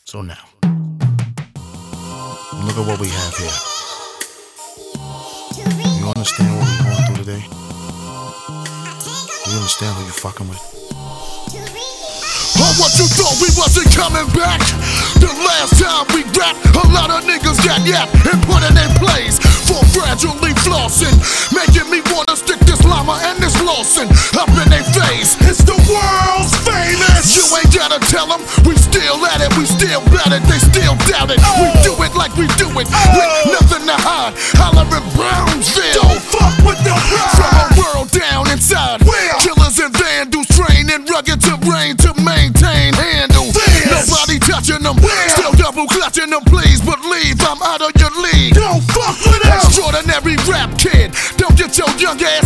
So now, look at what we have here. You understand what we're going through today? Do you understand who you're fucking with? Oh, what you thought we wasn't coming back? The last time we rapped, a lot of niggas got yapped and put in their place for gradually flossing, making me wanna stick this llama and this Lawson up in their face. It's the world's famous. You ain't gotta tell them, we still at it, we still bout it, they still doubt it. We do it like we do it, with nothing to hide. Holler in Brownsville. Don't fuck with the pride. From a world down inside, killers and vandals, training rugged terrain to maintain handle. Nobody touching them, still double clutching them. Please believe I'm out of your league. Don't fuck with them. Extraordinary rap kid, don't get your young ass